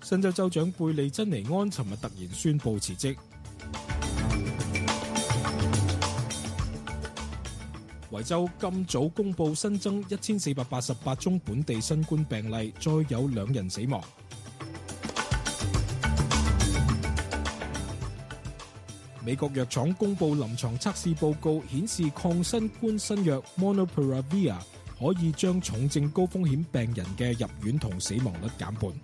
新州州長貝利珍尼安尋日突然宣布辭職。維州今早公布新增1488宗本地新冠病例，再有2人死亡。美國藥廠公布臨床測試報告，顯示抗新冠新藥 Monopiravir 可以將重症高風險病人嘅入院同死亡率減半。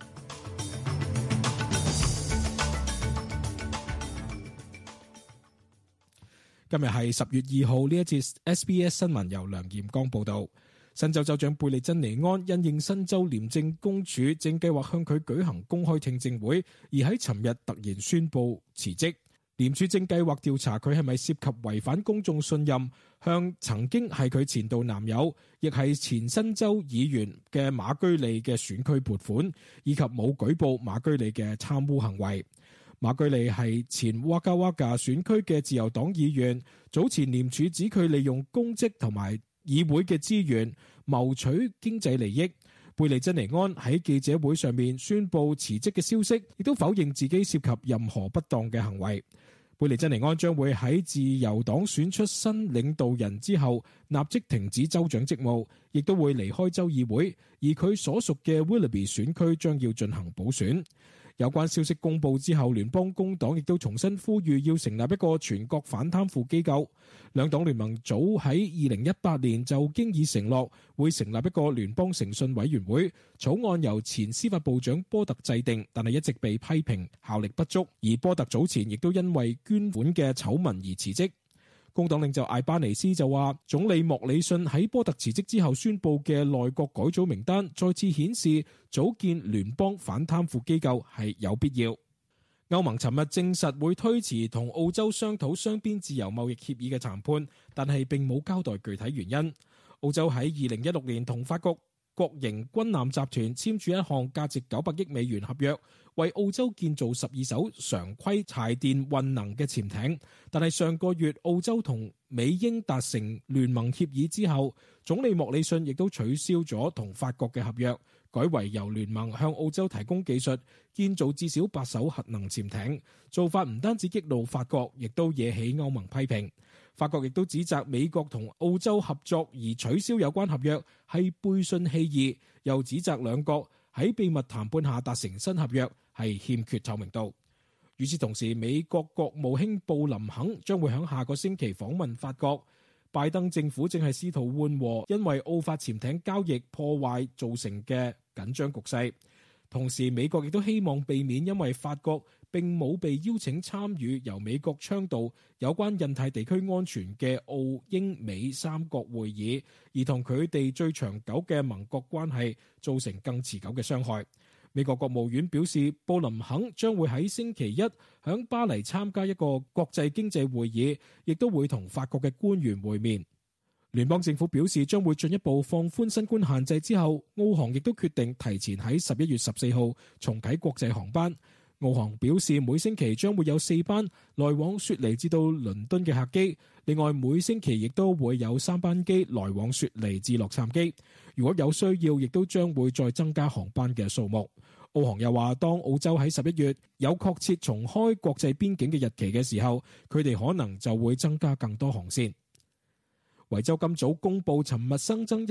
今日係10月2號，呢一節 SBS 新聞由梁彥剛報道。新州州長貝利珍尼安因應新州廉政公署正計劃向佢舉行公開聽證會，而喺尋日突然宣布辭職。廉署正計劃調查佢係咪涉及違反公眾信任，向曾經係佢前度男友，亦係前新州議員嘅馬居利嘅選區撥款，以及冇舉報馬居利嘅貪污行為。馬居利係前哇加哇加選區嘅自由黨議員，早前廉署指佢利用公職同埋議會嘅資源謀取經濟利益。貝利珍尼安喺記者會上面宣布辭職嘅消息，亦都否認自己涉及任何不當嘅行為。貝利珍尼安將會喺自由黨選出新領導人之後立即停止州長職務，亦都會離開州議會，而佢所屬嘅 Willoughby 選區將要進行補選。有關消息公布之後，聯邦工黨亦都重新呼籲要成立一個全國反貪腐機構。兩黨聯盟早喺2018年就經已承諾會成立一個聯邦誠信委員會，草案由前司法部長波特制定，但係一直被批評效力不足，而波特早前亦都因為捐款嘅醜聞而辭職。工黨領袖艾巴尼斯就話，總理莫里遜喺波特辭職之後宣布嘅內閣改組名單，再次顯示組建聯邦反貪腐機構係有必要。歐盟尋日證實會推遲同澳洲商討雙邊自由貿易協議嘅談判，但係並冇交代具體原因。澳洲喺2016年同法國國營軍艦集團簽署一項價值900億美元合約，為澳洲建造12艘常規柴電運能嘅潛艇。但係上個月澳洲同美英達成聯盟協議之後，總理莫里遜亦都取消咗同法國嘅合約，改為由聯盟向澳洲提供技術，建造至少8艘核能潛艇。做法唔單止激怒法國，亦都惹起歐盟批評。法國亦都指責美國同澳洲合作而取消有關合約係背信棄義，又指責兩國喺秘密談判下達成新合約係欠缺透明度。與此同時，美國國務卿布林肯將會喺下個星期訪問法國。拜登政府正係試圖緩和因為澳法潛艇交易破壞造成嘅緊張局勢。同時，美國亦都希望避免因為法國並冇被邀請參與由美國倡導有關印太地區安全嘅澳英美三國會議，而同佢哋最長久嘅盟國關係造成更持久嘅傷害。美國國務院表示，布林肯將會喺星期一響巴黎參加一個國際經濟會議，亦都會同法國嘅官員會面。聯邦政府表示將會進一步放寬新冠限制之後，澳航亦都決定提前喺11月14號重啟國際航班。澳航表示每星期將會有4班來往雪梨至到倫敦嘅客機，另外每星期亦都會有3班機來往雪梨至洛杉磯。如果有需要，亦都將會再增加航班嘅數目。澳航又話，當澳洲喺11月有確切重開國際邊境嘅日期嘅時候，佢哋可能就會增加更多航線。維州今早公布，尋日新增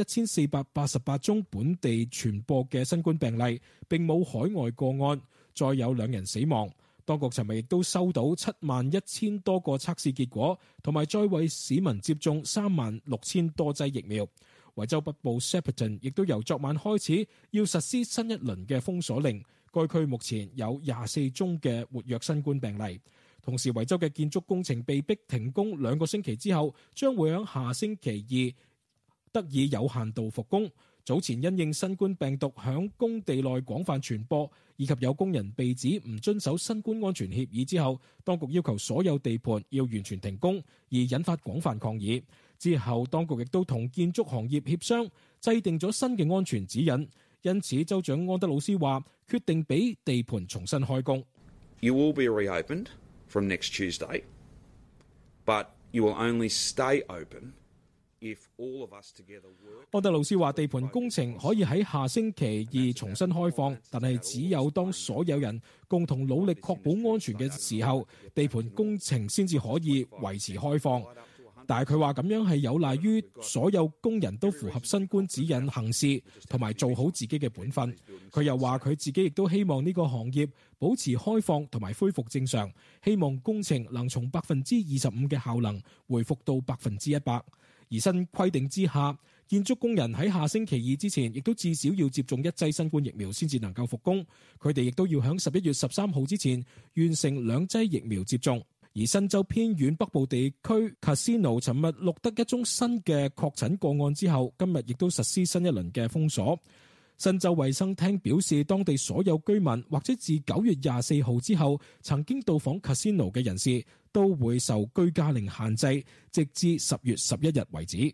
1488宗本地傳播嘅新冠病例，並冇海外個案，再有2人死亡。當局尋日亦都收到71000多個測試結果，同埋再為市民接種36000多劑疫苗。維州北部 Shepparton 亦都由昨晚開始要實施新一輪嘅封鎖令，該區目前有24宗嘅活躍新冠病例。同時，維州嘅建築工程被逼停工2個星期之後，將會喺下星期二得以有限度復工。早前因應新冠病毒響工地內廣泛傳播，以及有工人被指唔遵守新冠安全協議之後，當局要求所有地盤要完全停工，而引發廣泛抗議。之後，當局亦都同建築行業協商，制定咗新嘅安全指引。因此，州長安德魯斯話決定俾地盤重新開工。 You will be reopened from next Tuesday, but you will only stay open 安德魯斯話，地盤工程可以喺下星期2重新開放，但係只有當所有人共同努力確保安全嘅時候，地盤工程先至可以維持開放。但係佢話咁樣係有賴於所有工人都符合新冠指引行事，同埋做好自己嘅本分。佢又話佢自己亦都希望呢個行業保持開放同埋恢復正常，希望工程能從25%嘅效能恢復到100%。而新規定之下，建築工人喺下星期2之前，亦都至少要接種1劑新冠疫苗先至能夠復工。佢哋亦都要喺11月13號之前完成2劑疫苗接種。而新州偏遠北部地區 Casino 尋日錄得一宗新嘅確診個案之後，今日亦都實施新一輪嘅封鎖。新州衛生廳表示，當地所有居民或者自9月24號之後曾經到訪 Casino 嘅人士都會受居家令限制，直至10月11日為止。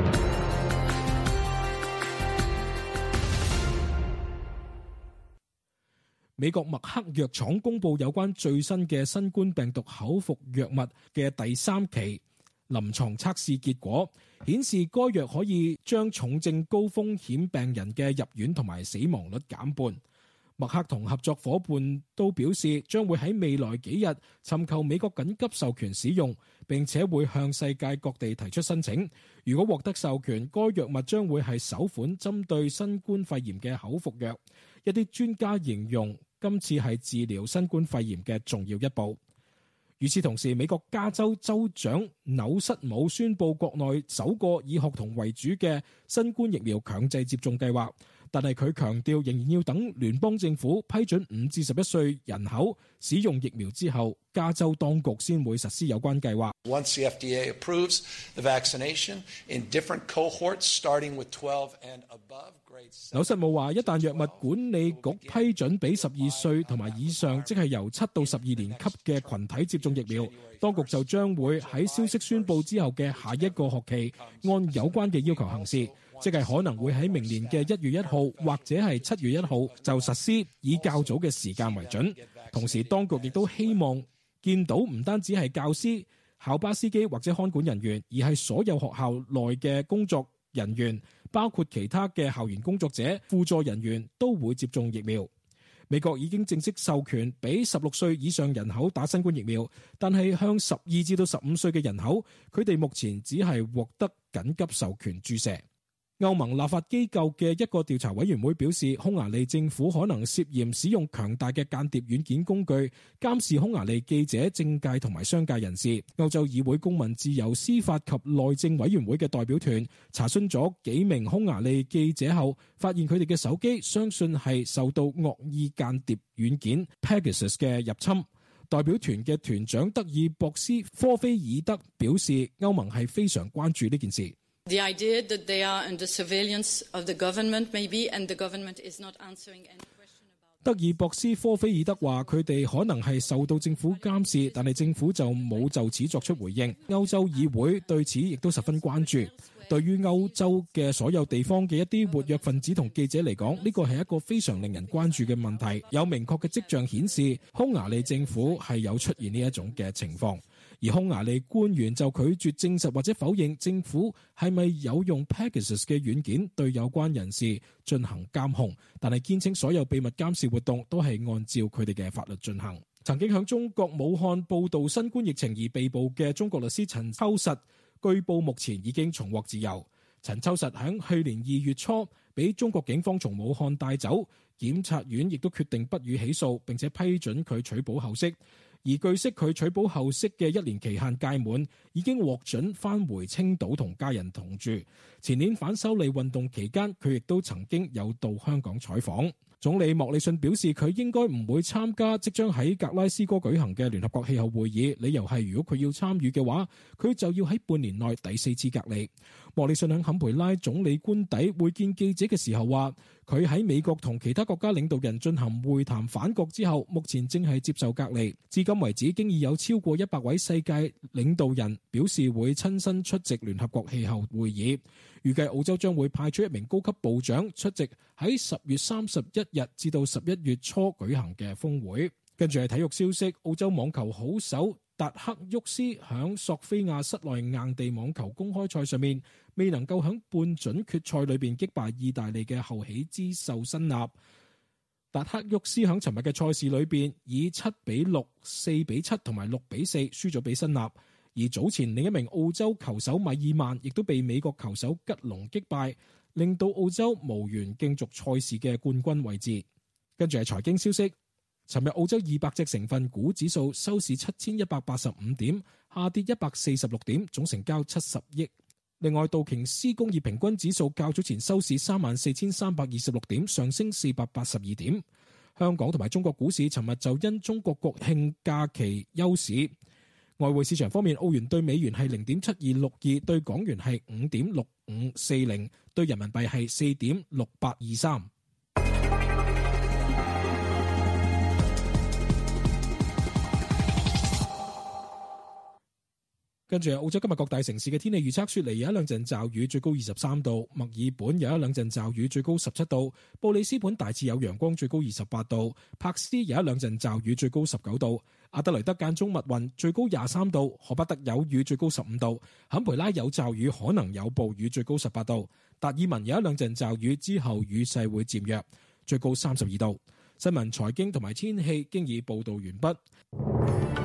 美國默克藥廠公布有關最新嘅新冠病毒口服藥物嘅第3期臨床測試結果，顯示該藥可以將重症高風險病人嘅入院同埋死亡率減半。默克同合作夥伴都表示，將會喺未來幾日尋求美國緊急授權使用，並且會向世界各地提出申請。如果獲得授權，該藥物將會係首款針對新冠肺炎嘅口服藥。一啲專家形容今次係治療新冠肺炎嘅重要一步。與此同時，美國加州州長紐瑟姆宣布國內首個以學童為主嘅新冠疫苗強制接種計劃，但係佢強調仍然要等聯邦政府批准5至11歲人口使用疫苗之後，加州當局先會實施有關計劃。 Once the FDA approves the vaccination in different cohorts starting with 12 and above。 紐瑟姆話，一旦藥物管理局批准俾12歲同埋以上，即係由7到12年級嘅群體接種疫苗，當局就將會喺消息宣佈之後嘅下一個學期按有關嘅要求行事，即係可能會喺明年嘅1月1號或者係7月1號就實施，以較早嘅時間為準。同時，當局亦都希望見到唔單止係教師、校巴司機或者看管人員，而係所有學校內嘅工作人員，包括其他嘅校園工作者、輔助人員都會接種疫苗。美國已經正式授權俾16歲以上人口打新冠疫苗，但係向12至到15歲嘅人口，佢哋目前只係獲得緊急授權注射。歐盟立法機構嘅一個調查委員會表示，匈牙利政府可能涉嫌使用強大嘅間諜軟件工具監視匈牙利記者、政界同埋商界人士。歐洲議會公民自由司法及內政委員會嘅代表團查詢咗幾名匈牙利記者後，發現佢哋嘅手機相信係受到惡意間諜軟件 Pegasus 嘅入侵。代表團嘅團長德爾博斯科菲爾德表示，歐盟係非常關注呢件事。 The idea that they are under surveillance of the government maybe and the government is not answering any question about。 德爾博斯科菲爾德話，佢哋可能係受到政府監視，但係政府就冇就此作出回應。歐洲議會對此亦都十分關注。對於歐洲嘅所有地方嘅一啲活躍分子同記者嚟講，呢個係一個非常令人關注嘅問題。有明確嘅跡象顯示，匈牙利政府係有出現呢一種嘅情況。而匈牙利官員就拒絕證實或者否認政府係咪有用 Pegasus 嘅軟件對有關人士進行監控，但係堅稱所有秘密監視活動都係按照佢哋嘅法律進行。曾經響中國武漢報道新冠疫情而被捕嘅中國律師陳秋實，據報目前已經重獲自由。陳秋實喺去年2月初俾中國警方從武漢帶走，檢察院亦都決定不予起訴，並且批准佢取保候釋。而據悉，佢取保候釋嘅1年期限屆滿，已經獲准返回青島同家人同住。前年反修例運動期間，佢亦都曾經有到香港採訪。總理莫里遜表示，佢應該唔會參加即將喺格拉斯哥舉行嘅聯合國氣候會議，理由係如果佢要參與嘅話，佢就要喺半年內第4次隔離。莫里遜喺坎培拉總理官邸會見記者嘅時候話，佢喺美國同其他國家領導人進行會談返國之後，目前正係接受隔離。至今為止，經已有超過100位世界領導人表示會親身出席聯合國氣候會議。預計澳洲將會派出1名高級部長出席喺10月31日至到11月初舉行嘅峰會。跟住係體育消息，澳洲網球好手達克沃斯響索菲亞室內硬地網球公開賽上面未能夠響半準決賽裏邊擊敗意大利嘅後起之秀辛納。達克沃斯響尋日嘅賽事裏邊以7-6、4-7同埋6-4輸咗俾辛納。而早前另一名澳洲球手米爾曼亦都被美國球手吉隆擊敗，令到澳洲無緣競逐賽事嘅冠軍位置。跟住係財經消息，尋日澳洲200隻成分股指數收市7185點，下跌146點，總成交70億。另外，道瓊斯工業平均指數較早前收市34326點，上升482點。香港同埋中國股市尋日就因中國國慶假期休市。外匯市場方面，澳元對美元係0.7262，對港元係5.6540，對人民幣係4.6823。跟住澳洲今日各大城市嘅天氣預測，雪梨有一兩陣驟雨，最高23度；墨爾本有一兩陣驟雨，最高17度；布里斯本大致有陽光，最高28度；柏斯有一兩陣驟雨，最高19度；阿德萊德間中密雲，最高23度；荷伯特有雨，最高15度；坎培拉有驟雨，可能有暴雨，最高18度；達爾文有一兩陣驟雨，之後雨勢會漸弱，最高32度。新聞、財經同埋天氣經已報道完畢。